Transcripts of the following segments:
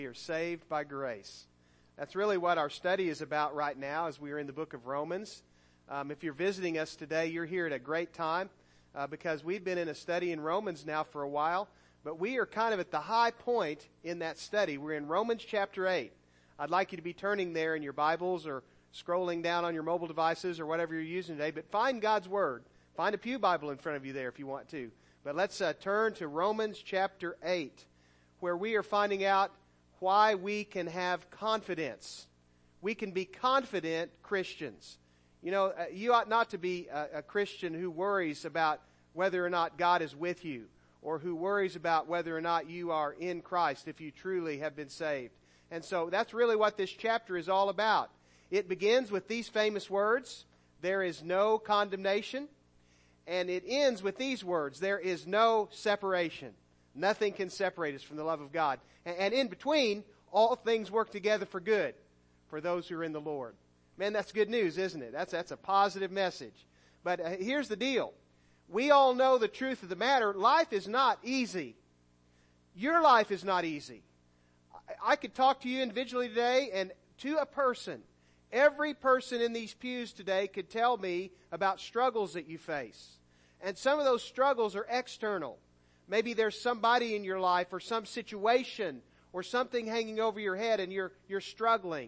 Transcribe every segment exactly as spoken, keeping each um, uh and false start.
We are saved by grace. That's really what our study is about right now as we are in the book of Romans. Um, if you're visiting us today, you're here at a great time uh, because we've been in a study in Romans now for a while, but we are kind of at the high point in that study. We're in Romans chapter eight. I'd like you to be turning there in your Bibles or scrolling down on your mobile devices or whatever you're using today, but find God's Word. Find a pew Bible in front of you there if you want to. But let's uh, turn to Romans chapter eight, where we are finding out why we can have confidence. We can be confident Christians. You know, uh, you ought not to be a, a Christian who worries about whether or not God is with you, or who worries about whether or not you are in Christ if you truly have been saved. And so that's really what this chapter is all about. It begins with these famous words, there is no condemnation, and it ends with these words, there is no separation. Nothing can separate us from the love of God. And in between, all things work together for good for those who are in the Lord. Man, that's good news, isn't it? That's, that's a positive message. But uh, here's the deal. We all know the truth of the matter. Life is not easy. Your life is not easy. I, I could talk to you individually today, and to a person, every person in these pews today could tell me about struggles that you face. And some of those struggles are external. Maybe there's somebody in your life or some situation or something hanging over your head and you're, you're struggling.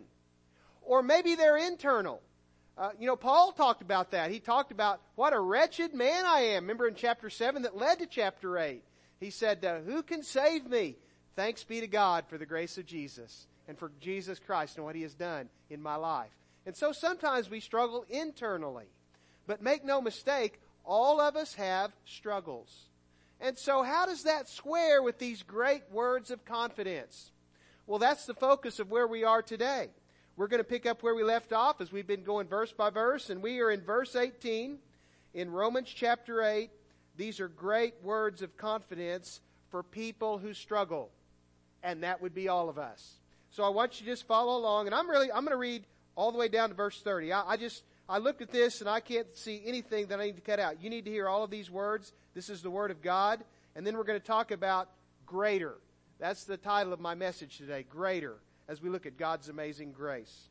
Or maybe they're internal. Uh, you know, Paul talked about that. He talked about what a wretched man I am. Remember in chapter seven that led to chapter eight. He said, uh, who can save me? Thanks be to God for the grace of Jesus and for Jesus Christ and what He has done in my life. And so sometimes we struggle internally. But make no mistake, all of us have struggles. And so how does that square with these great words of confidence? Well, that's the focus of where we are today. We're going to pick up where we left off as we've been going verse by verse. And we are in verse eighteen in Romans chapter eight. These are great words of confidence for people who struggle. And that would be all of us. So I want you to just follow along. And I'm really, I'm going to read all the way down to verse thirty. I, I just, I looked at this and I can't see anything that I need to cut out. You need to hear all of these words. This is the Word of God. And then we're going to talk about greater. That's the title of my message today, greater, as we look at God's amazing grace.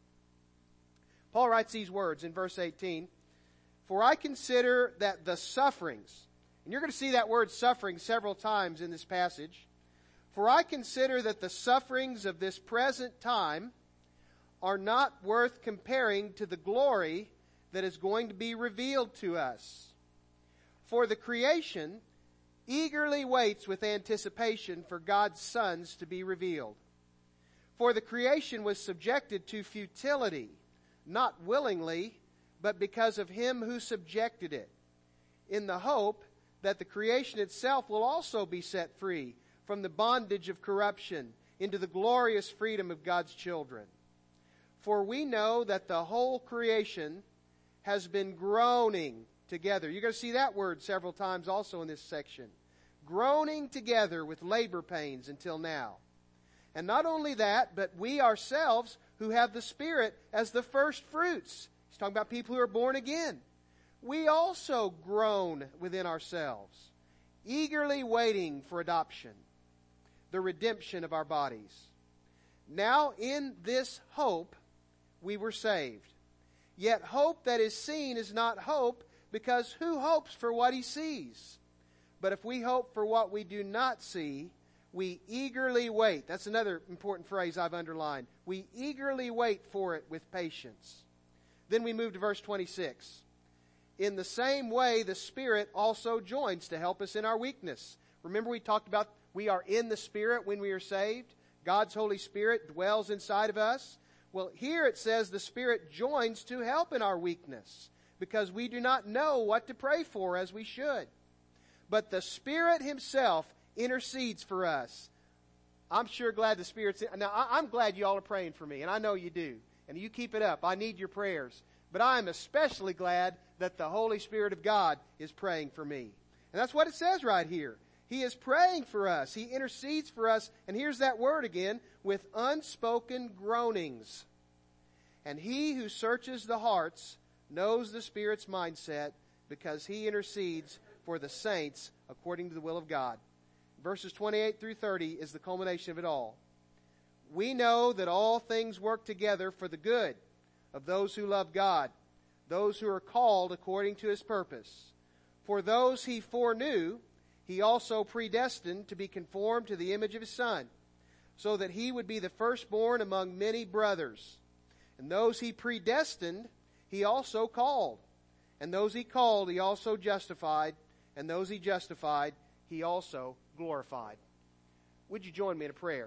Paul writes these words in verse eighteen. For I consider that the sufferings, and you're going to see that word suffering several times in this passage. For I consider that the sufferings of this present time are not worth comparing to the glory that is going to be revealed to us. For the creation eagerly waits with anticipation for God's sons to be revealed. For the creation was subjected to futility, not willingly, but because of Him who subjected it, in the hope that the creation itself will also be set free from the bondage of corruption into the glorious freedom of God's children. For we know that the whole creation has been groaning together. You're going to see that word several times also in this section. Groaning together with labor pains until now. And not only that, but we ourselves who have the Spirit as the first fruits. He's talking about people who are born again. We also groan within ourselves, eagerly waiting for adoption, the redemption of our bodies. Now in this hope we were saved. Yet hope that is seen is not hope, because who hopes for what he sees? But if we hope for what we do not see, we eagerly wait. That's another important phrase I've underlined. We eagerly wait for it with patience. Then we move to verse twenty-six. In the same way, the Spirit also joins to help us in our weakness. Remember we talked about we are in the Spirit when we are saved. God's Holy Spirit dwells inside of us. Well, here it says the Spirit joins to help in our weakness, because we do not know what to pray for as we should. But the Spirit Himself intercedes for us. I'm sure glad the Spirit's... Now, I'm glad you all are praying for me, and I know you do. And you keep it up. I need your prayers. But I am especially glad that the Holy Spirit of God is praying for me. And that's what it says right here. He is praying for us. He intercedes for us. And here's that word again, with unspoken groanings. And He who searches the hearts knows the Spirit's mindset, because He intercedes for the saints according to the will of God. Verses twenty-eight through thirty is the culmination of it all. we know that all things work together for the good of those who love God, those who are called according to His purpose. For those He foreknew, He also predestined to be conformed to the image of His Son, so that He would be the firstborn among many brothers. And those He predestined, He also called. And those He called, He also justified. And those He justified, He also glorified. Would you join me in a prayer?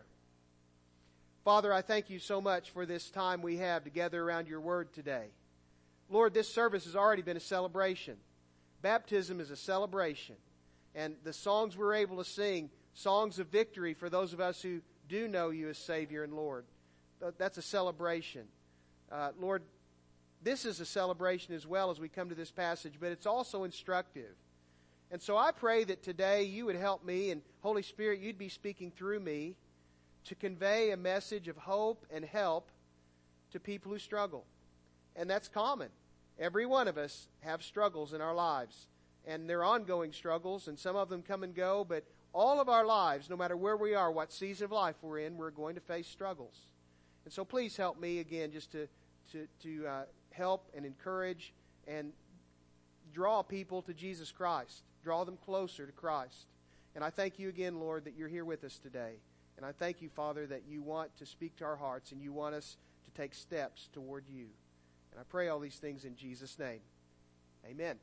Father, I thank You so much for this time we have together around Your Word today. Lord, this service has already been a celebration. Baptism is a celebration. And the songs we're able to sing, songs of victory for those of us who do know You as Savior and Lord, that's a celebration. Uh, Lord, this is a celebration as well as we come to this passage, but it's also instructive. And so I pray that today You would help me, and Holy Spirit, You'd be speaking through me to convey a message of hope and help to people who struggle. And that's common. Every one of us have struggles in our lives. And they're ongoing struggles, and some of them come and go, but all of our lives, no matter where we are, what season of life we're in, we're going to face struggles. And so please help me again just to, to, to uh, help and encourage and draw people to Jesus Christ. Draw them closer to Christ. And I thank You again, Lord, that You're here with us today. And I thank You, Father, that You want to speak to our hearts and You want us to take steps toward You. And I pray all these things in Jesus' name. Amen.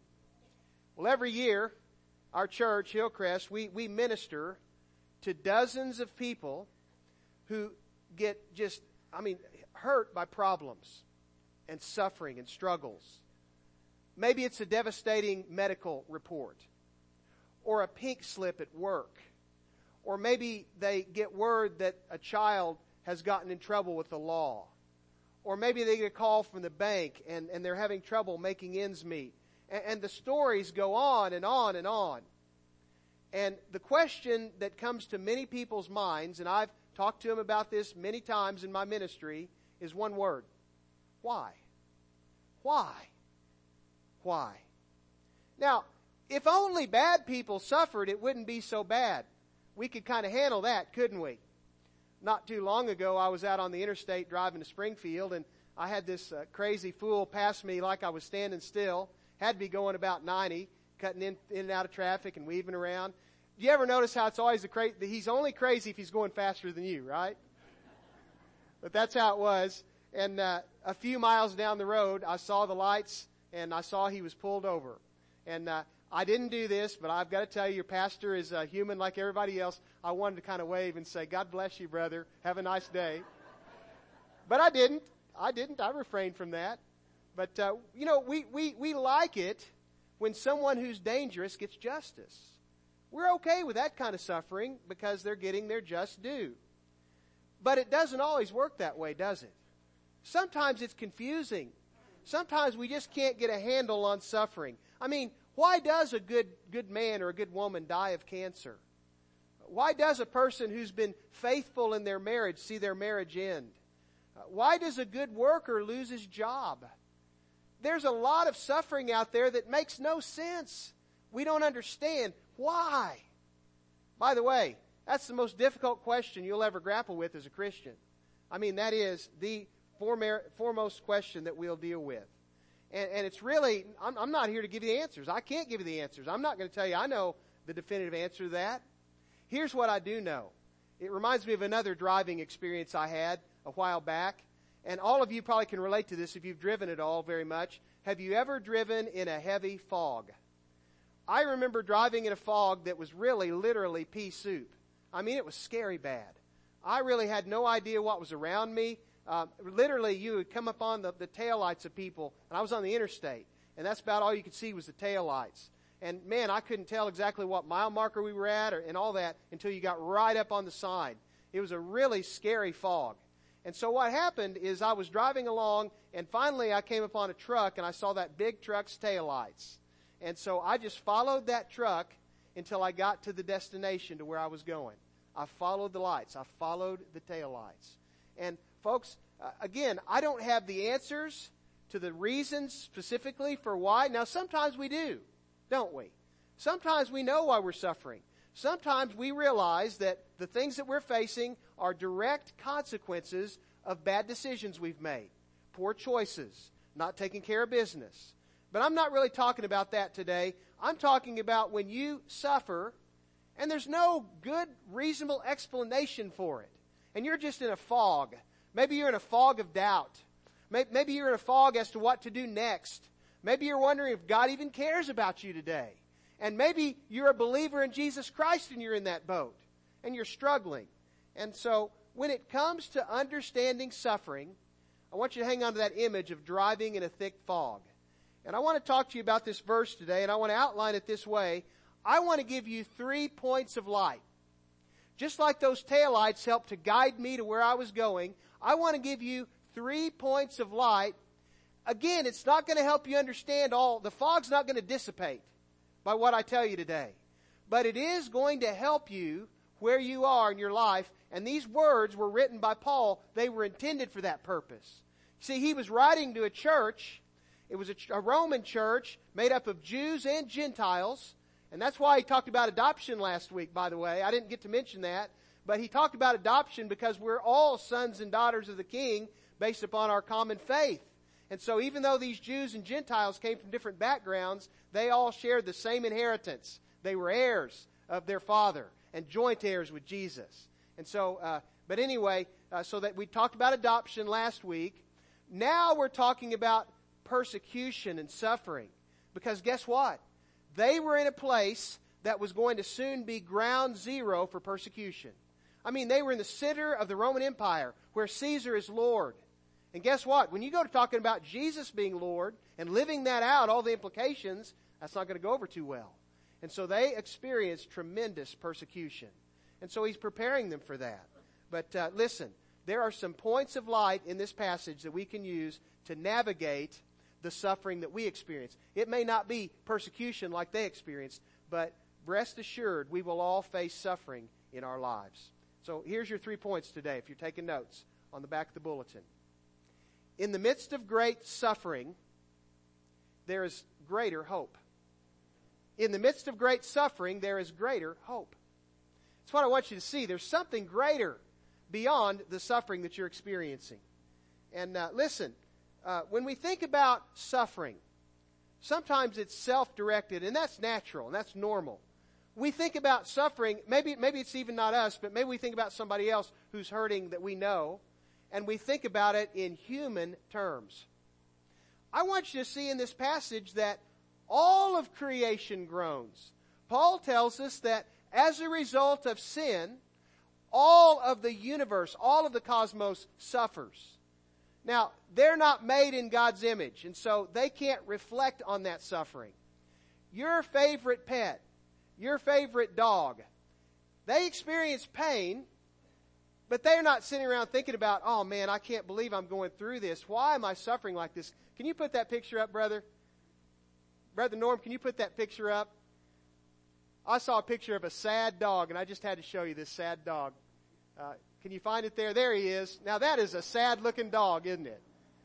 Well, every year, our church, Hillcrest, we, we minister to dozens of people who get just, I mean, hurt by problems and suffering and struggles. Maybe it's a devastating medical report, or a pink slip at work, or maybe they get word that a child has gotten in trouble with the law, or maybe they get a call from the bank and, and they're having trouble making ends meet. And, and the stories go on and on and on. And the question that comes to many people's minds, and I've talked to them about this many times in my ministry, is one word. Why? Why? Why? Now, if only bad people suffered, it wouldn't be so bad. We could kind of handle that, couldn't we? Not too long ago, I was out on the interstate driving to Springfield, and I had this uh, crazy fool pass me like I was standing still. Had to be going about ninety, cutting in, in and out of traffic and weaving around. Do you ever notice how it's always the cra- he's only crazy if he's going faster than you, right? But that's how it was. And uh, a few miles down the road, I saw the lights, and I saw he was pulled over. And uh, I didn't do this, but I've got to tell you, your pastor is uh, human like everybody else. I wanted to kind of wave and say, God bless you, brother. Have a nice day. But I didn't. I didn't. I refrained from that. But, uh, you know, we, we, we like it when someone who's dangerous gets justice. We're okay with that kind of suffering because they're getting their just due. But it doesn't always work that way, does it? Sometimes it's confusing. Sometimes we just can't get a handle on suffering. I mean, why does a good good man or a good woman die of cancer? Why does a person who's been faithful in their marriage see their marriage end? Why does a good worker lose his job? There's a lot of suffering out there that makes no sense. We don't understand. Why? By the way, that's the most difficult question you'll ever grapple with as a Christian. I mean, that is the foremost question that we'll deal with. And, and it's really, I'm, I'm not here to give you the answers. I can't give you the answers. I'm not going to tell you I know the definitive answer to that. Here's what I do know. It reminds me of another driving experience I had a while back. And all of you probably can relate to this if you've driven at all very much. Have you ever driven in a heavy fog? I remember driving in a fog that was really, literally pea soup. I mean, it was scary bad. I really had no idea what was around me. Uh, literally, you would come upon the, the taillights of people, and I was on the interstate, and that's about all you could see was the taillights. And, man, I couldn't tell exactly what mile marker we were at or, and all that until you got right up on the side. It was a really scary fog. And so what happened is I was driving along, and finally I came upon a truck, and I saw that big truck's taillights. And so I just followed that truck until I got to the destination to where I was going. I followed the lights. I followed the taillights. And, folks, uh, again, I don't have the answers to the reasons specifically for why. Now, sometimes we do, don't we? Sometimes we know why we're suffering. sometimes we realize that the things that we're facing are direct consequences of bad decisions we've made, poor choices, not taking care of business. But I'm not really talking about that today. I'm talking about when you suffer and there's no good, reasonable explanation for it. And you're just in a fog. Maybe you're in a fog of doubt. Maybe you're in a fog as to what to do next. Maybe you're wondering if God even cares about you today. And maybe you're a believer in Jesus Christ and you're in that boat. And you're struggling. And so, when it comes to understanding suffering, I want you to hang on to that image of driving in a thick fog. And I want to talk to you about this verse today, and I want to outline it this way. I want to give you three points of light. Just like those taillights helped to guide me to where I was going, I want to give you three points of light. Again, it's not going to help you understand all. The fog's not going to dissipate by what I tell you today. But it is going to help you where you are in your life. And these words were written by Paul. They were intended for that purpose. See, he was writing to a church. It was a, a Roman church made up of Jews and Gentiles. And that's why he talked about adoption last week, by the way. I didn't get to mention that. But he talked about adoption because we're all sons and daughters of the King based upon our common faith. And so even though these Jews and Gentiles came from different backgrounds, they all shared the same inheritance. They were heirs of their Father and joint heirs with Jesus. And so, uh, but anyway, uh, so that we talked about adoption last week. Now we're talking about persecution and suffering. Because guess what? They were in a place that was going to soon be ground zero for persecution. I mean, they were in the center of the Roman Empire where Caesar is Lord. And guess what? When you go to talking about Jesus being Lord and living that out, all the implications, that's not going to go over too well. And so they experienced tremendous persecution. And so he's preparing them for that. But uh, listen, there are some points of light in this passage that we can use to navigate the suffering that we experience. It may not be persecution like they experienced, but rest assured we will all face suffering in our lives. So here's your three points today, if you're taking notes, on the back of the bulletin. In the midst of great suffering, there is greater hope. In the midst of great suffering, there is greater hope. That's what I want you to see. There's something greater beyond the suffering that you're experiencing. And uh, listen, uh, when we think about suffering, sometimes it's self-directed, and that's natural, and that's normal. We think about suffering, maybe, maybe it's even not us, but maybe we think about somebody else who's hurting that we know, and we think about it in human terms. I want you to see in this passage that all of creation groans. Paul tells us that as a result of sin, all of the universe, all of the cosmos suffers. Now, they're not made in God's image, and so they can't reflect on that suffering. Your favorite pet, your favorite dog, they experience pain, but they're not sitting around thinking about, oh man, I can't believe I'm going through this. Why am I suffering like this? Can you put that picture up, brother? Brother Norm, can you put that picture up? I saw a picture of a sad dog, and I just had to show you this sad dog. Uh, can you find it there? There he is. Now that is a sad-looking dog, isn't it?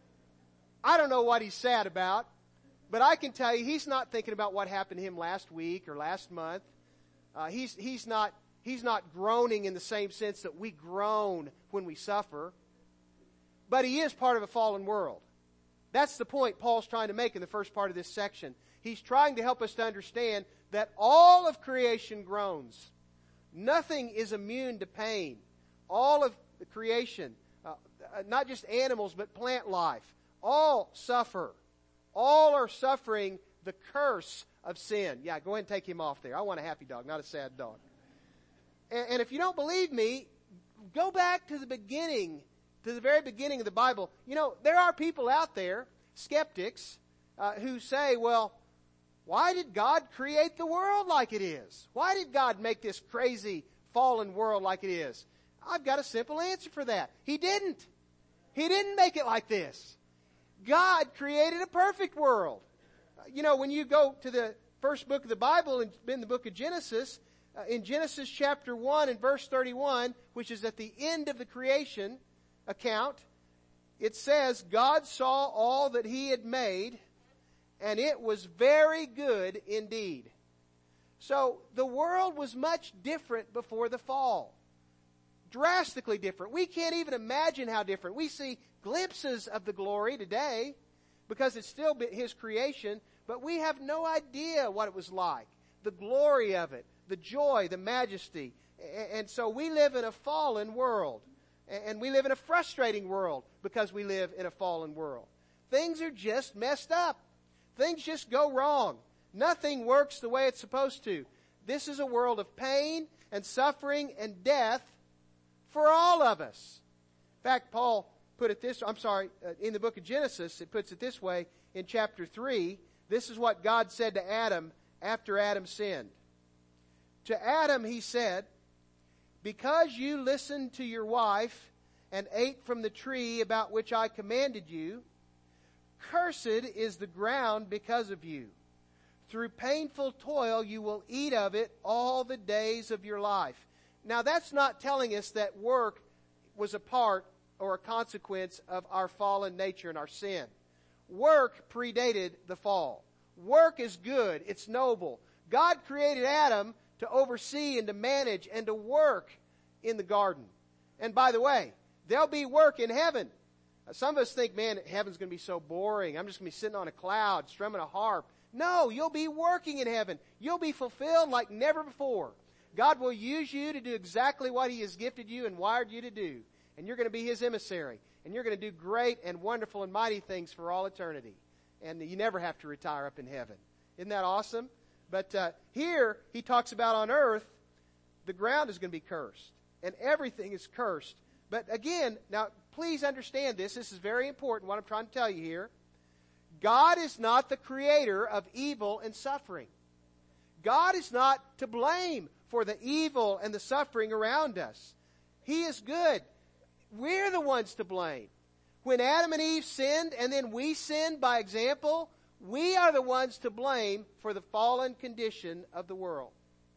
I don't know what he's sad about, but I can tell you he's not thinking about what happened to him last week or last month. Uh, he's he's not he's not groaning in the same sense that we groan when we suffer. But he is part of a fallen world. That's the point Paul's trying to make in the first part of this section. He's trying to help us to understand that all of creation groans. Nothing is immune to pain. All of the creation, uh, not just animals, but plant life, all suffer. All are suffering the curse of sin. Yeah, go ahead and take him off there. I want a happy dog, not a sad dog. And, and if you don't believe me, go back to the beginning, to the very beginning of the Bible. You know, there are people out there, skeptics, uh, who say, well, why did God create the world like it is? Why did God make this crazy fallen world like it is? I've got a simple answer for that. He didn't. He didn't make it like this. God created a perfect world. You know, when you go to the first book of the Bible, in the book of Genesis, uh, in Genesis chapter one and verse thirty-one, which is at the end of the creation account, it says, God saw all that he had made, and it was very good indeed. So the world was much different before the fall. Drastically different. We can't even imagine how different. We see glimpses of the glory today because it's still His creation, but we have no idea what it was like. The glory of it, the joy, the majesty. And so we live in a fallen world. And we live in a frustrating world because we live in a fallen world. Things are just messed up. Things just go wrong. Nothing works the way it's supposed to. This is a world of pain and suffering and death for all of us. In fact, Paul put it this, I'm sorry, uh, in the book of Genesis, it puts it this way in chapter three. This is what God said to Adam after Adam sinned. To Adam he said, "Because you listened to your wife and ate from the tree about which I commanded you, cursed is the ground because of you. Through painful toil you will eat of it all the days of your life." Now that's not telling us that work was a part or a consequence of our fallen nature and our sin. Work predated the fall. Work is good. It's noble. God created Adam to oversee and to manage and to work in the garden. And by the way, there'll be work in heaven. Some of us think, man, heaven's going to be so boring. I'm just going to be sitting on a cloud, strumming a harp. No, you'll be working in heaven. You'll be fulfilled like never before. God will use you to do exactly what He has gifted you and wired you to do. And you're going to be His emissary. And you're going to do great and wonderful and mighty things for all eternity. And you never have to retire up in heaven. Isn't that awesome? But uh, here, he talks about on earth, the ground is going to be cursed. And everything is cursed. But again, now please understand this. This is very important, what I'm trying to tell you here. God is not the creator of evil and suffering. God is not to blame for the evil and the suffering around us. He is good. We're the ones to blame. When Adam and Eve sinned and then we sinned by example, we are the ones to blame for the fallen condition of the world.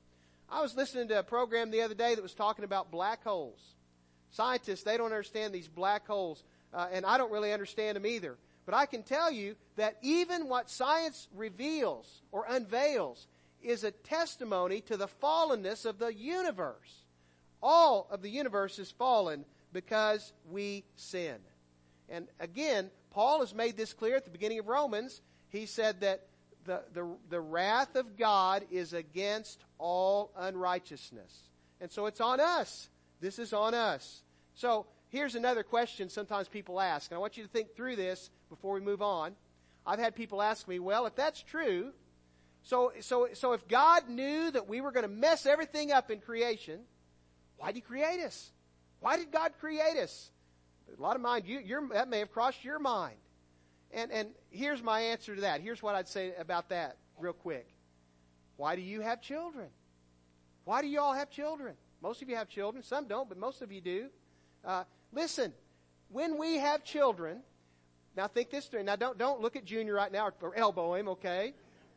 I was listening to a program the other day that was talking about black holes. Scientists, they don't understand these black holes, uh, and I don't really understand them either. But I can tell you that even what science reveals or unveils is a testimony to the fallenness of the universe. All of the universe is fallen because we sin. And again, Paul has made this clear at the beginning of Romans. He said that the, the, the wrath of God is against all unrighteousness. And so it's on us. This is on us. So here's another question sometimes people ask. And I want you to think through this before we move on. I've had people ask me, well, if that's true, so, so, so if God knew that we were going to mess everything up in creation, why did He create us? Why did God create us? A lot of mind, you, your, that may have crossed your mind. And, and here's my answer to that. Here's what I'd say about that real quick. Why do you have children? Why do you all have children? Most of you have children. Some don't, but most of you do. Uh, listen, when we have children, now think this through. Now don't, don't look at Junior right now or, or elbow him, okay?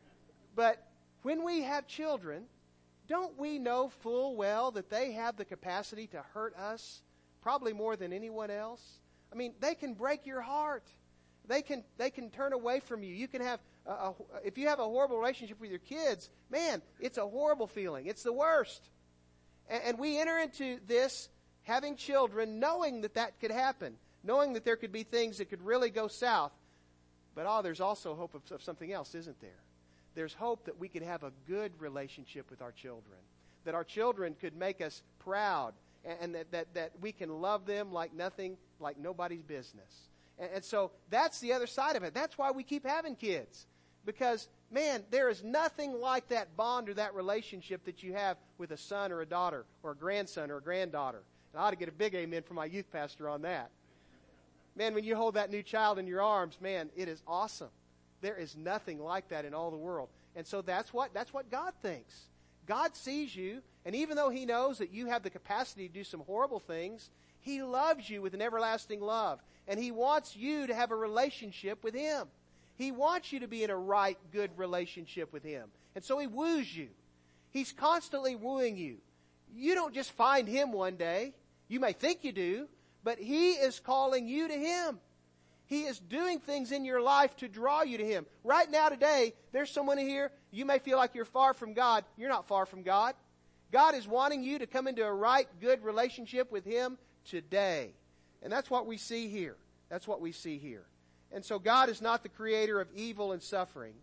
But when we have children, don't we know full well that they have the capacity to hurt us probably more than anyone else? I mean, they can break your heart. They can they can turn away from you. You can have a, a, if you have a horrible relationship with your kids, man, it's a horrible feeling. It's the worst. And, and we enter into this having children, knowing that that could happen, knowing that there could be things that could really go south. But oh, there's also hope of, of something else, isn't there? There's hope that we could have a good relationship with our children, that our children could make us proud, and, and that, that that we can love them like nothing, like nobody's business. And so that's the other side of it. That's why we keep having kids. Because, man, there is nothing like that bond or that relationship that you have with a son or a daughter or a grandson or a granddaughter. And I ought to get a big amen from my youth pastor on that. Man, when you hold that new child in your arms, man, it is awesome. There is nothing like that in all the world. And so that's what that's what God thinks. God sees you, and even though He knows that you have the capacity to do some horrible things, He loves you with an everlasting love. And He wants you to have a relationship with Him. He wants you to be in a right, good relationship with Him. And so He woos you. He's constantly wooing you. You don't just find Him one day. You may think you do, but He is calling you to Him. He is doing things in your life to draw you to Him. Right now today, there's someone here, you may feel like you're far from God. You're not far from God. God is wanting you to come into a right, good relationship with Him today. And that's what we see here. That's what we see here. And so God is not the creator of evil and suffering,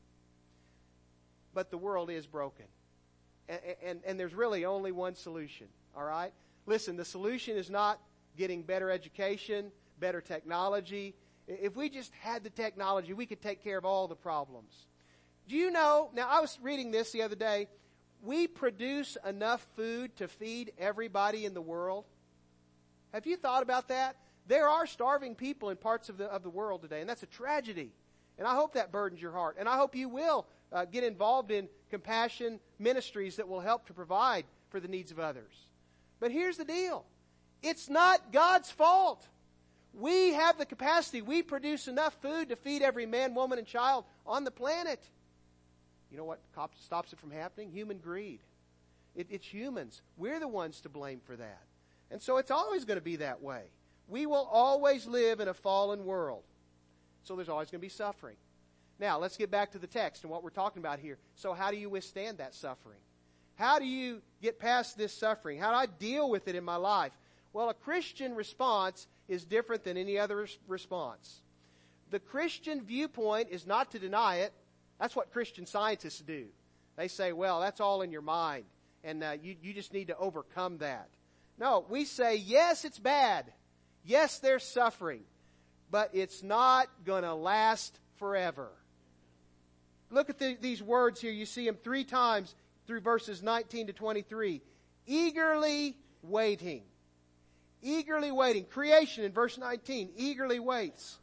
but the world is broken. And, and, and there's really only one solution, all right? Listen, the solution is not getting better education, better technology. If we just had the technology, we could take care of all the problems. Do you know, now I was reading this the other day, we produce enough food to feed everybody in the world. Have you thought about that? There are starving people in parts of the, of the world today, and that's a tragedy. And I hope that burdens your heart. And I hope you will uh, get involved in compassion ministries that will help to provide for the needs of others. But here's the deal. It's not God's fault. We have the capacity. We produce enough food to feed every man, woman, and child on the planet. You know what stops it from happening? Human greed. It, it's humans. We're the ones to blame for that. And so it's always going to be that way. We will always live in a fallen world. So there's always going to be suffering. Now, let's get back to the text and what we're talking about here. So how do you withstand that suffering? How do you get past this suffering? How do I deal with it in my life? Well, a Christian response is different than any other response. The Christian viewpoint is not to deny it. That's what Christian scientists do. They say, well, that's all in your mind, and uh, you, you just need to overcome that. No, we say, yes, it's bad. Yes, there's suffering, but it's not going to last forever. Look at the, these words here. You see them three times through verses nineteen to twenty-three. Eagerly waiting. Eagerly waiting. Creation in verse nineteen, eagerly waits.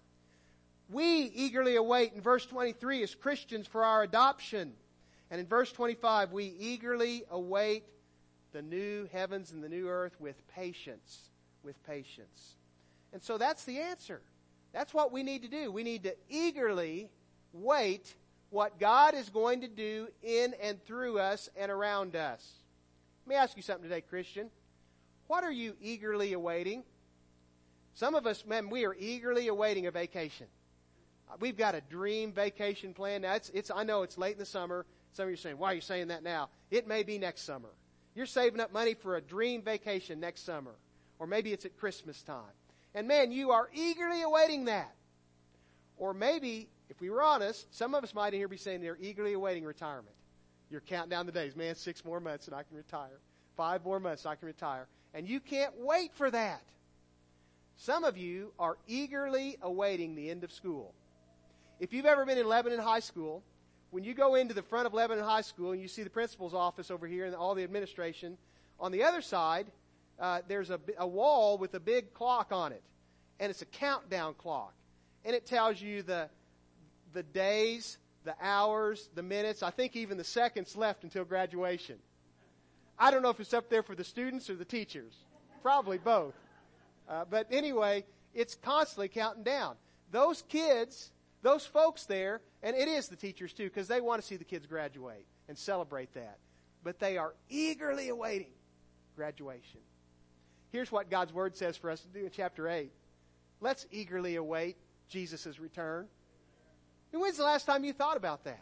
We eagerly await in verse twenty-three as Christians for our adoption. And in verse twenty-five, we eagerly await the new heavens and the new earth with patience. With patience. And so that's the answer. That's what we need to do. We need to eagerly wait what God is going to do in and through us and around us. Let me ask you something today, Christian. What are you eagerly awaiting? Some of us, man, we are eagerly awaiting a vacation. We've got a dream vacation plan. Now, it's, it's, I know it's late in the summer. Some of you are saying, why are you saying that now? It may be next summer. You're saving up money for a dream vacation next summer. Or maybe it's at Christmas time. And man, you are eagerly awaiting that. Or maybe, if we were honest, some of us might here be saying they're eagerly awaiting retirement. You're counting down the days. Man, six more months and I can retire. Five more months and I can retire. And you can't wait for that. Some of you are eagerly awaiting the end of school. If you've ever been in Lebanon High School, when you go into the front of Lebanon High School and you see the principal's office over here and all the administration, on the other side, uh, there's a, a wall with a big clock on it. And it's a countdown clock. And it tells you the, the days, the hours, the minutes, I think even the seconds left until graduation. I don't know if it's up there for the students or the teachers. Probably both. Uh, but anyway, it's constantly counting down. Those kids, those folks there, and it is the teachers too, because they want to see the kids graduate and celebrate that. But they are eagerly awaiting graduation. Here's what God's Word says for us to do in chapter eight. Let's eagerly await Jesus' return. And when's the last time you thought about that?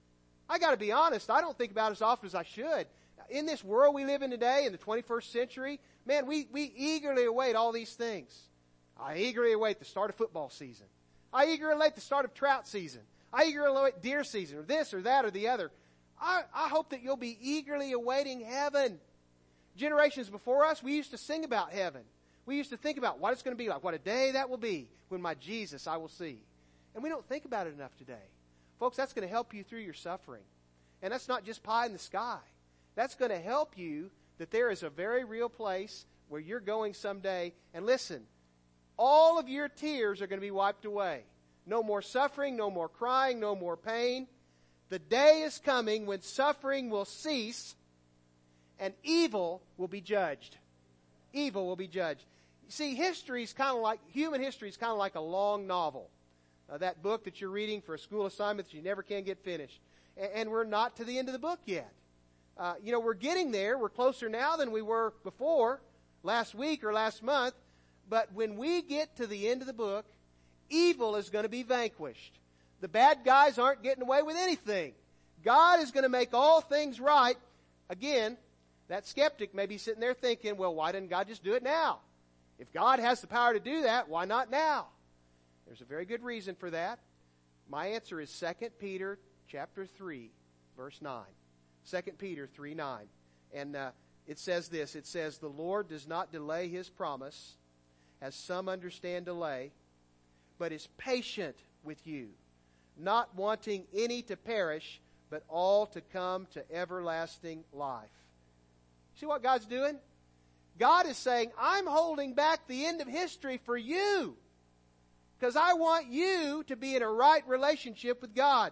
I got to be honest, I don't think about it as often as I should. In this world we live in today, in the twenty-first century, man, we, we eagerly await all these things. I eagerly await the start of football season. I eagerly await the start of trout season. I eagerly await deer season, or this or that or the other. I, I hope that you'll be eagerly awaiting heaven. Generations before us, we used to sing about heaven. We used to think about what it's going to be like, what a day that will be when my Jesus I will see. And we don't think about it enough today. Folks, that's going to help you through your suffering. And that's not just pie in the sky. That's going to help you that there is a very real place where you're going someday. And listen, all of your tears are going to be wiped away. No more suffering, no more crying, no more pain. The day is coming when suffering will cease and evil will be judged. Evil will be judged. You see, history is kind of like, human history is kind of like a long novel. Uh, that book that you're reading for a school assignment that you never can get finished. And, and we're not to the end of the book yet. Uh, you know, we're getting there. We're closer now than we were before, last week or last month. But when we get to the end of the book, Evil is going to be vanquished. The bad guys aren't getting away with anything. God is going to make all things right. Again, that skeptic may be sitting there thinking, well, why didn't God just do it now? If God has the power to do that, why not now? There's a very good reason for that. My answer is Second Peter chapter three, verse nine. Second Peter three nine. And uh, it says this. It says, the Lord does not delay His promise, as some understand delay, but is patient with you, not wanting any to perish, but all to come to everlasting life. See what God's doing? God is saying, I'm holding back the end of history for you, because I want you to be in a right relationship with God.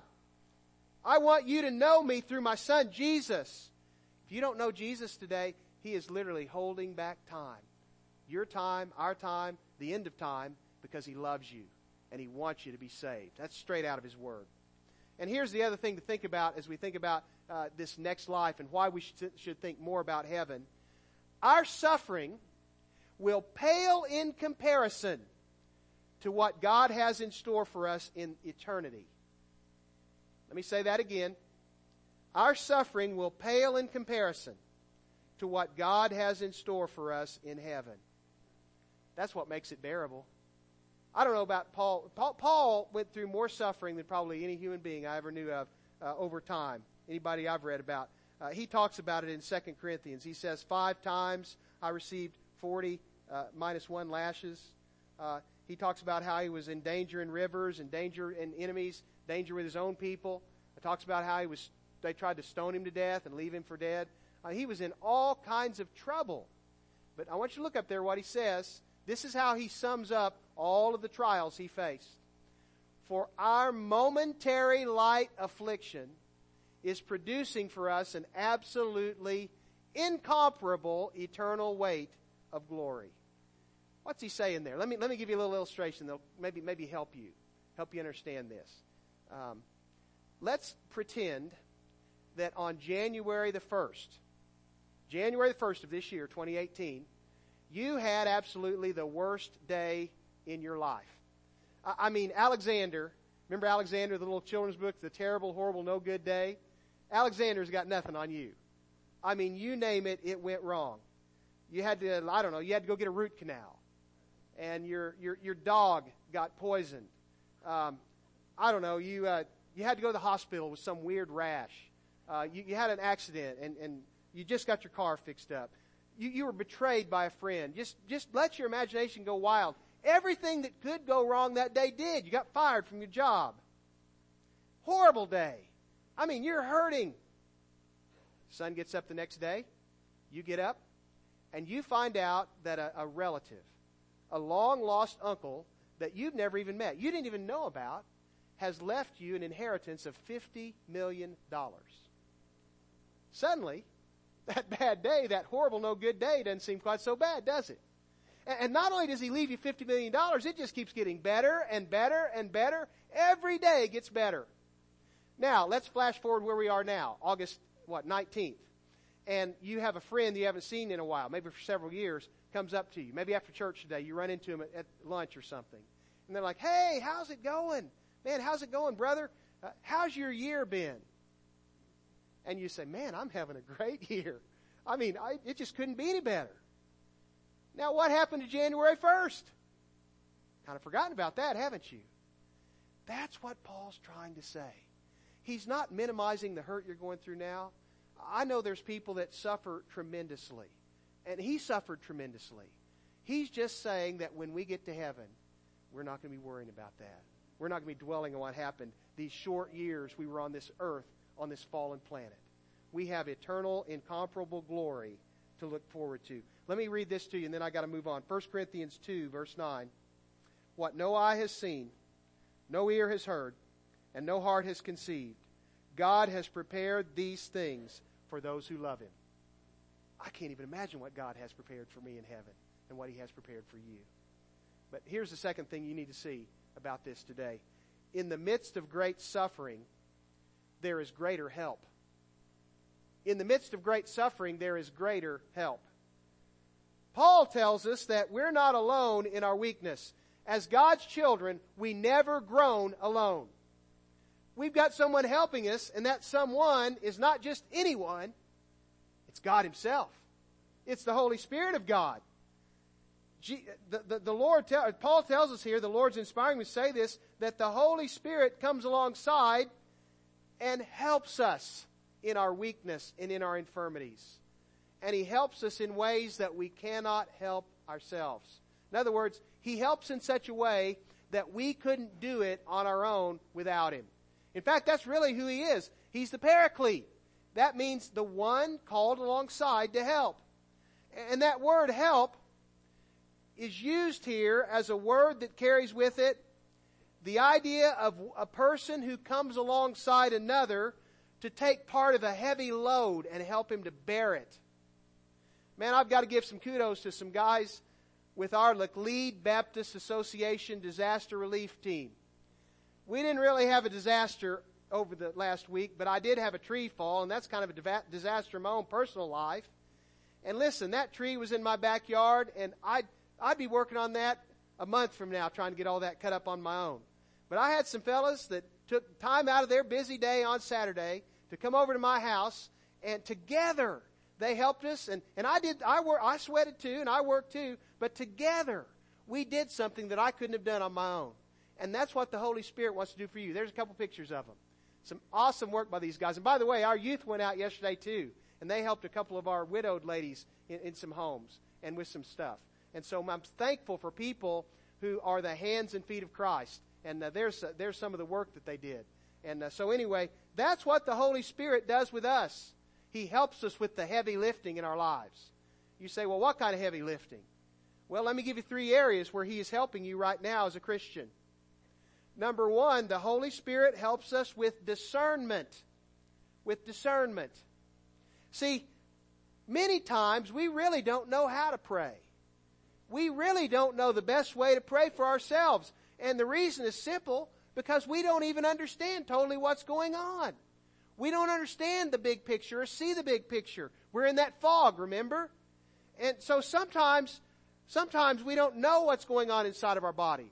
I want you to know me through my Son, Jesus. If you don't know Jesus today, He is literally holding back time. Your time, our time, the end of time, because He loves you and He wants you to be saved. That's straight out of His Word. And here's the other thing to think about as we think about uh, this next life and why we should, should think more about heaven. Our suffering will pale in comparison to what God has in store for us in eternity. Let me say that again. Our suffering will pale in comparison to what God has in store for us in heaven. That's what makes it bearable. I don't know about Paul. Paul, Paul went through more suffering than probably any human being I ever knew of uh, over time. Anybody I've read about. Uh, he talks about it in Second Corinthians. He says, five times I received forty uh, minus one lashes. Uh, he talks about how he was in danger in rivers, and danger in enemies, danger with his own people. He talks about how he was. They tried to stone him to death and leave him for dead. Uh, he was in all kinds of trouble. But I want you to look up there what he says. This is how he sums up all of the trials he faced. For our momentary light affliction is producing for us an absolutely incomparable eternal weight of glory. What's he saying there? Let me let me give you a little illustration that'll maybe maybe help you help you understand this. Um, let's pretend that on January the first, January the first of this year, twenty eighteen, you had absolutely the worst day in your life. I, I mean, Alexander, remember Alexander, the little children's book, The Terrible, Horrible, No Good Day? Alexander's got nothing on you. I mean, you name it, it went wrong. You had to, I don't know, you had to go get a root canal. And your your your dog got poisoned. Um, I don't know, you uh, you had to go to the hospital with some weird rash. Uh, you, you had an accident, and, and you just got your car fixed up. You, you were betrayed by a friend. Just just let your imagination go wild. Everything that could go wrong that day did. You got fired from your job. Horrible day. I mean, you're hurting. Son gets up the next day. You get up, and you find out that a, a relative, a long-lost uncle that you've never even met, you didn't even know about, has left you an inheritance of fifty million dollars. Suddenly, that bad day, that horrible, no good day, doesn't seem quite so bad, does it? And not only does he leave you fifty million dollars, it just keeps getting better and better and better. Every day gets better. Now, let's flash forward where we are now, August, what, nineteenth. And you have a friend you haven't seen in a while, maybe for several years, comes up to you. Maybe after church today, you run into him at, at lunch or something. And they're like, hey, how's it going? Man, how's it going, brother? Uh, how's your year been? And you say, man, I'm having a great year. I mean, I, it just couldn't be any better. Now, what happened to January first? Kind of forgotten about that, haven't you? That's what Paul's trying to say. He's not minimizing the hurt you're going through now. I know there's people that suffer tremendously, and he suffered tremendously. He's just saying that when we get to heaven, we're not going to be worrying about that. We're not going to be dwelling on what happened these short years we were on this earth, on this fallen planet. We have eternal, incomparable glory to look forward to. Let me read this to you, and then I got to move on. First Corinthians two, verse nine. What no eye has seen, no ear has heard, and no heart has conceived, God has prepared these things for those who love Him. I can't even imagine what God has prepared for me in heaven and what He has prepared for you. But here's the second thing you need to see about this today. In the midst of great suffering, there is greater help. In the midst of great suffering, there is greater help. Paul tells us that we're not alone in our weakness. as God's children, we never groan alone. We've got someone helping us, and that someone is not just anyone. It's God Himself. It's the Holy Spirit of God. The, the, the Lord, tell, Paul tells us here, the Lord's inspiring me to say this, that the Holy Spirit comes alongside and helps us in our weakness and in our infirmities. And He helps us in ways that we cannot help ourselves. In other words, He helps in such a way that we couldn't do it on our own without Him. In fact, that's really who He is. He's the Paraclete. That means the one called alongside to help. And that word help is used here as a word that carries with it the idea of a person who comes alongside another to take part of a heavy load and help him to bear it. Man, I've got to give some kudos to some guys with our Laclede Baptist Association disaster relief team. We didn't really have a disaster over the last week, but I did have a tree fall, and that's kind of a disaster in my own personal life. And listen, that tree was in my backyard, and I'd, I'd be working on that a month from now, trying to get all that cut up on my own. But I had some fellas that took time out of their busy day on Saturday to come over to my house, and together they helped us. And, and I did, I work, I sweated too, and I worked too, but together we did something that I couldn't have done on my own. And that's what the Holy Spirit wants to do for you. There's a couple pictures of them. Some awesome work by these guys. And by the way, our youth went out yesterday too, and they helped a couple of our widowed ladies in, in some homes and with some stuff. And so I'm thankful for people who are the hands and feet of Christ. And uh, there's uh, there's some of the work that they did. And uh, so anyway, that's what the Holy Spirit does with us. He helps us with the heavy lifting in our lives. You say, well, what kind of heavy lifting? Well, let me give you three areas where He is helping you right now as a Christian. Number one, the Holy Spirit helps us with discernment. With discernment. See, many times we really don't know how to pray. We really don't know the best way to pray for ourselves. And the reason is simple, because we don't even understand totally what's going on. We don't understand the big picture or see the big picture. We're in that fog, remember? And so sometimes, sometimes we don't know what's going on inside of our bodies.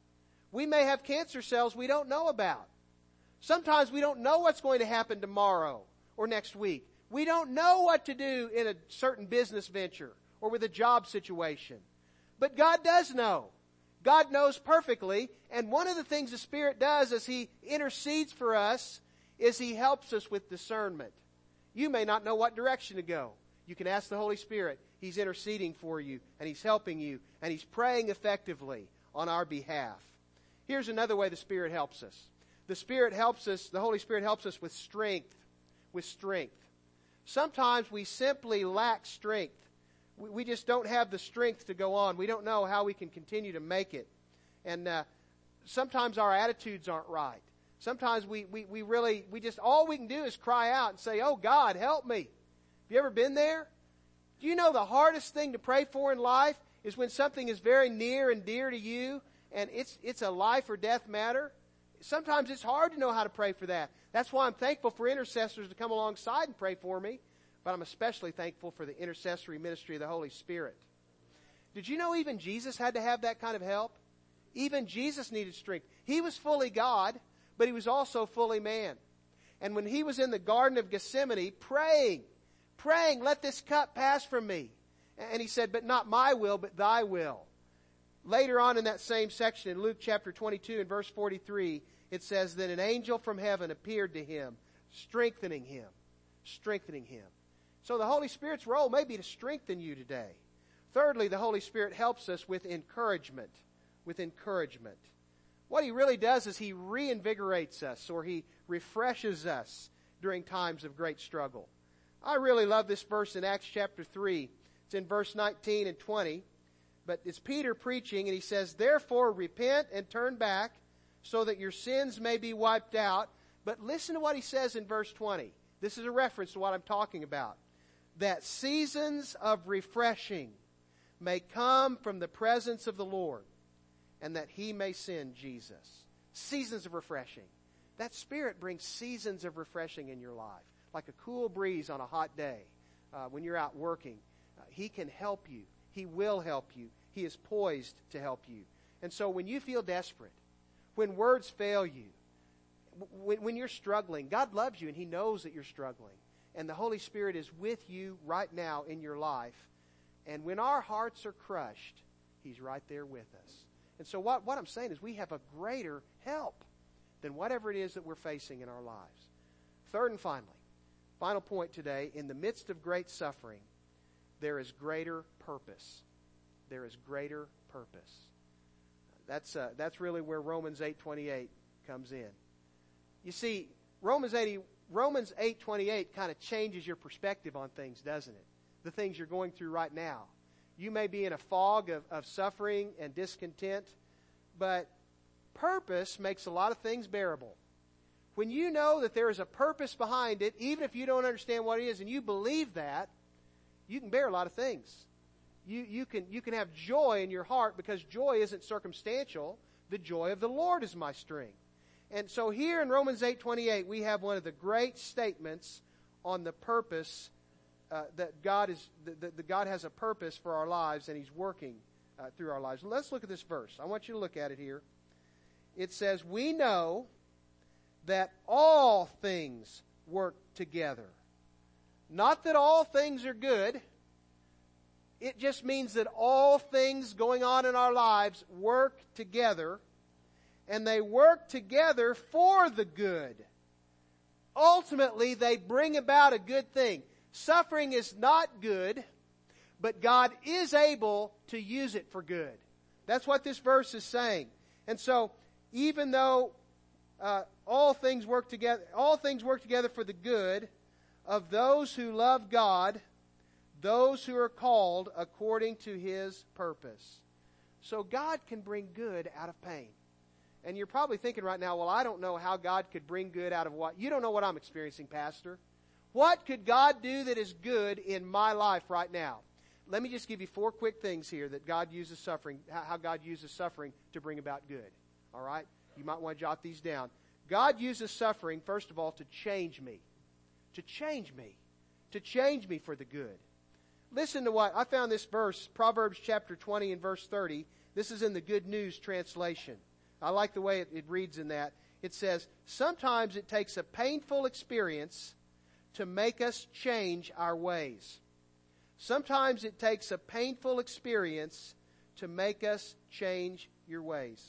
We may have cancer cells we don't know about. Sometimes we don't know what's going to happen tomorrow or next week. We don't know what to do in a certain business venture or with a job situation. But God does know. God knows perfectly. And one of the things the Spirit does as He intercedes for us is He helps us with discernment. You may not know what direction to go. You can ask the Holy Spirit. He's interceding for you, and He's helping you, and He's praying effectively on our behalf. Here's another way the Spirit helps us. The Spirit helps us, the Holy Spirit helps us with strength. With strength. Sometimes we simply lack strength. We, we just don't have the strength to go on. We don't know how we can continue to make it. And uh, sometimes our attitudes aren't right. Sometimes we, we, we really, we just, all we can do is cry out and say, oh God, help me. Have you ever been there? Do you know the hardest thing to pray for in life is when something is very near and dear to you, and it's it's a life or death matter? Sometimes it's hard to know how to pray for that. That's why I'm thankful for intercessors to come alongside and pray for me. But I'm especially thankful for the intercessory ministry of the Holy Spirit. Did you know even Jesus had to have that kind of help? Even Jesus needed strength. He was fully God, but He was also fully man. And when He was in the Garden of Gethsemane praying, praying, let this cup pass from me. And He said, but not my will, but thy will. Later on in that same section, in Luke chapter twenty-two and verse forty-three, it says that an angel from heaven appeared to Him, strengthening Him. Strengthening Him. So the Holy Spirit's role may be to strengthen you today. Thirdly, the Holy Spirit helps us with encouragement. With encouragement. What He really does is He reinvigorates us, or He refreshes us during times of great struggle. I really love this verse in Acts chapter three. It's in verse nineteen and twenty. But it's Peter preaching, and he says, therefore repent and turn back so that your sins may be wiped out. But listen to what he says in verse twenty. This is a reference to what I'm talking about. That seasons of refreshing may come from the presence of the Lord, and that He may send Jesus. Seasons of refreshing. That Spirit brings seasons of refreshing in your life. Like a cool breeze on a hot day uh, when you're out working. Uh, he can help you. He will help you. He is poised to help you. And so when you feel desperate, when words fail you, when, when you're struggling, God loves you and He knows that you're struggling. And the Holy Spirit is with you right now in your life. And when our hearts are crushed, He's right there with us. And so what, what I'm saying is we have a greater help than whatever it is that we're facing in our lives. Third and finally, final point today, in the midst of great suffering, there is greater purpose. There is greater purpose. That's uh, that's really where Romans eight twenty-eight comes in. You see, Romans eight Romans eight twenty-eight kind of changes your perspective on things, doesn't it? The things you're going through right now. You may be in a fog of, of suffering and discontent, but purpose makes a lot of things bearable. When you know that there is a purpose behind it, even if you don't understand what it is, and you believe that, you can bear a lot of things. You, you can, you can have joy in your heart because joy isn't circumstantial. The joy of the Lord is my strength. And so here in Romans eight twenty-eight, we have one of the great statements on the purpose uh, that God is that, that God has a purpose for our lives, and He's working uh, through our lives. Let's look at this verse. I want you to look at it here. It says, "We know that all things work together." Not that all things are good. It just means that all things going on in our lives work together. And they work together for the good. Ultimately, they bring about a good thing. Suffering is not good, but God is able to use it for good. That's what this verse is saying. And so, even though uh, all things work together, all things work together for the good of those who love God, those who are called according to His purpose. So God can bring good out of pain. And you're probably thinking right now, well, I don't know how God could bring good out of what. You don't know what I'm experiencing, Pastor. What could God do that is good in my life right now? Let me just give you four quick things here that God uses suffering, how God uses suffering to bring about good. All right? You might want to jot these down. God uses suffering, first of all, to change me. To change me. To change me for the good. Listen to what, I found this verse, Proverbs chapter twenty and verse thirty. This is in the Good News translation. I like the way it, it reads in that. It says, "Sometimes it takes a painful experience to make us change our ways." Sometimes it takes a painful experience to make us change your ways.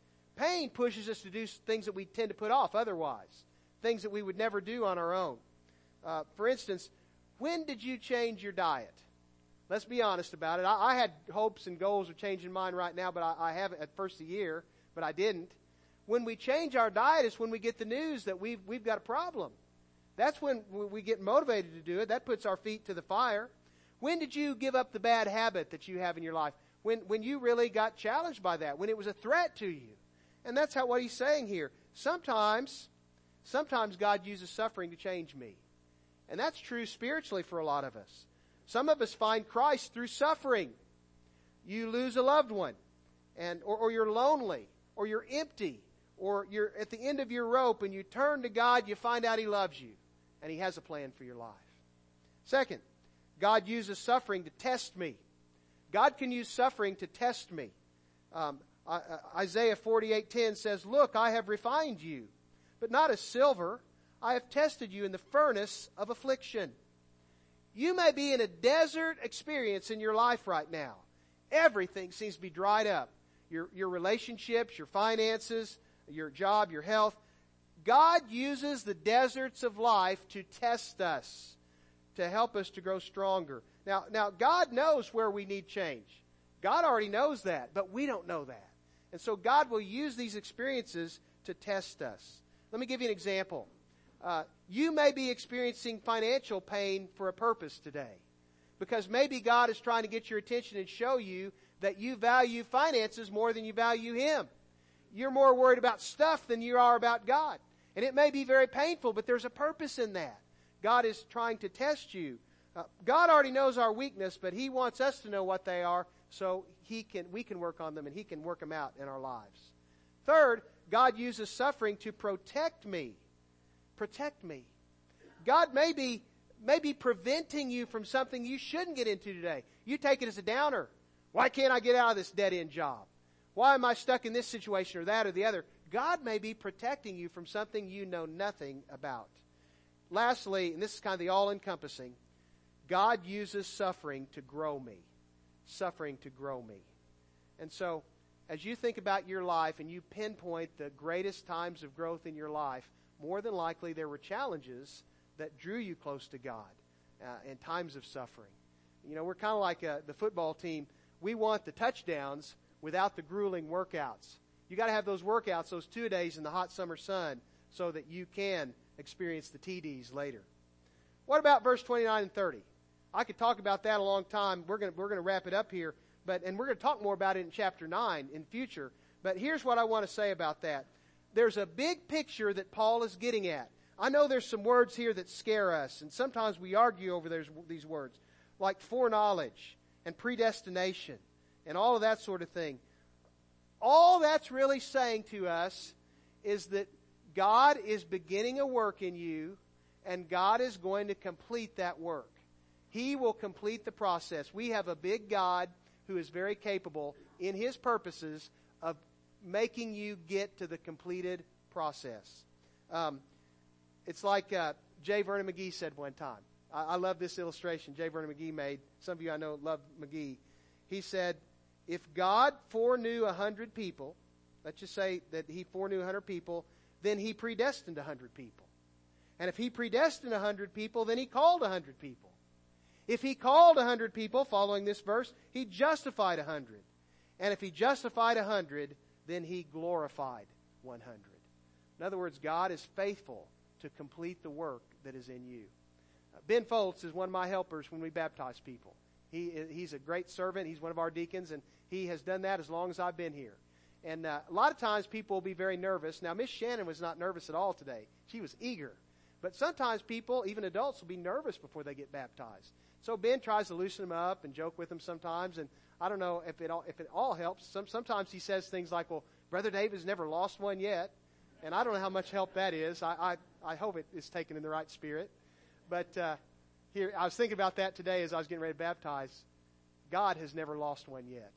Pain pushes us to do things that we tend to put off otherwise. Things that we would never do on our own. Uh, for instance, when did you change your diet? Let's be honest about it. I, I had hopes and goals of changing mine right now, but I, I haven't at first of the year, but I didn't. When we change our diet is when we get the news that we've, we've got a problem. That's when we get motivated to do it. That puts our feet to the fire. When did you give up the bad habit that you have in your life? When, when you really got challenged by that, when it was a threat to you. And that's how what he's saying here. Sometimes, sometimes God uses suffering to change me. And that's true spiritually for a lot of us. Some of us find Christ through suffering. You lose a loved one, and or, or you're lonely, or you're empty, or you're at the end of your rope and you turn to God, you find out He loves you, and He has a plan for your life. Second, God uses suffering to test me. God can use suffering to test me. Um, Isaiah forty-eight ten says, "Look, I have refined you, but not as silver. I have tested you in the furnace of affliction." You may be in a desert experience in your life right now. Everything seems to be dried up. Your, your relationships, your finances, your job, your health. God uses the deserts of life to test us, to help us to grow stronger. Now, now God knows where we need change. God already knows that, but we don't know that. And so God will use these experiences to test us. Let me give you an example. Uh, you may be experiencing financial pain for a purpose today. Because maybe God is trying to get your attention and show you that you value finances more than you value Him. You're more worried about stuff than you are about God. And it may be very painful, but there's a purpose in that. God is trying to test you. Uh, God already knows our weakness, but He wants us to know what they are so He can, we can work on them and He can work them out in our lives. Third, God uses suffering to protect me. Protect me. God may be, may be preventing you from something you shouldn't get into today. You take it as a downer. Why can't I get out of this dead-end job? Why am I stuck in this situation or that or the other? God may be protecting you from something you know nothing about. Lastly, and this is kind of the all-encompassing, God uses suffering to grow me. Suffering to grow me. And so, as you think about your life and you pinpoint the greatest times of growth in your life, more than likely there were challenges that drew you close to God uh, in times of suffering. You know, we're kind of like uh, the football team. We want the touchdowns without the grueling workouts. You got to have those workouts, those two days in the hot summer sun, so that you can experience the T Ds later. What about verse twenty-nine and thirty? I could talk about that a long time. We're going we're going to wrap it up here, but and we're going to talk more about it in chapter nine in future. But here's what I want to say about that. There's a big picture that Paul is getting at. I know there's some words here that scare us, and sometimes we argue over those, these words, like foreknowledge and predestination and all of that sort of thing. All that's really saying to us is that God is beginning a work in you, and God is going to complete that work. He will complete the process. We have a big God who is very capable in His purposes of making you get to the completed process. Um, it's like uh, J. Vernon McGee said one time. I, I love this illustration J. Vernon McGee made. Some of you I know love McGee. He said, if God foreknew a hundred people, let's just say that He foreknew a hundred people, then He predestined a hundred people. And if He predestined a hundred people, then He called a hundred people. If He called a hundred people, following this verse, He justified a hundred. And if He justified a hundred, then He glorified one hundred. In other words, God is faithful to complete the work that is in you. Uh, Ben Foltz is one of my helpers when we baptize people. He He's a great servant. He's one of our deacons, and he has done that as long as I've been here. And uh, a lot of times people will be very nervous. Now, Miss Shannon was not nervous at all today. She was eager. But sometimes people, even adults, will be nervous before they get baptized. So Ben tries to loosen them up and joke with them sometimes. And I don't know if it all, if it all helps. Some, sometimes he says things like, well, Brother David's never lost one yet. And I don't know how much help that is. I, I, I hope it is taken in the right spirit. But uh, here, I was thinking about that today as I was getting ready to baptize. God has never lost one yet.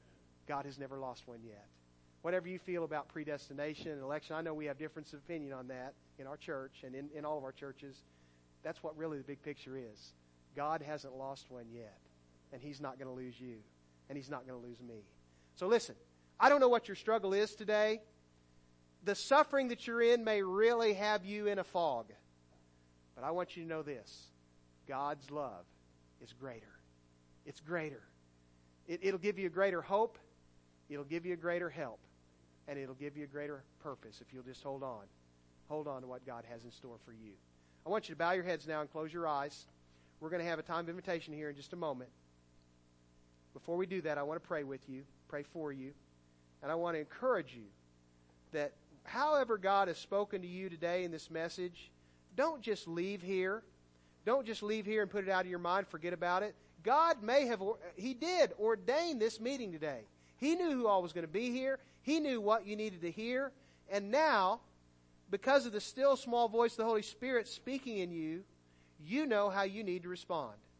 God has never lost one yet. Whatever you feel about predestination and election, I know we have difference of opinion on that in our church and in, in all of our churches. That's what really the big picture is. God hasn't lost one yet. And He's not going to lose you. And He's not going to lose me. So listen, I don't know what your struggle is today. The suffering that you're in may really have you in a fog. But I want you to know this. God's love is greater. It's greater. It, it'll give you a greater hope. It'll give you a greater help. And it'll give you a greater purpose if you'll just hold on. Hold on to what God has in store for you. I want you to bow your heads now and close your eyes. We're going to have a time of invitation here in just a moment. Before we do that, I want to pray with you, pray for you. And I want to encourage you that however God has spoken to you today in this message, don't just leave here. Don't just leave here and put it out of your mind, forget about it. God may have, He did ordain this meeting today. He knew who all was going to be here. He knew what you needed to hear. And now, because of the still small voice of the Holy Spirit speaking in you, you know how you need to respond.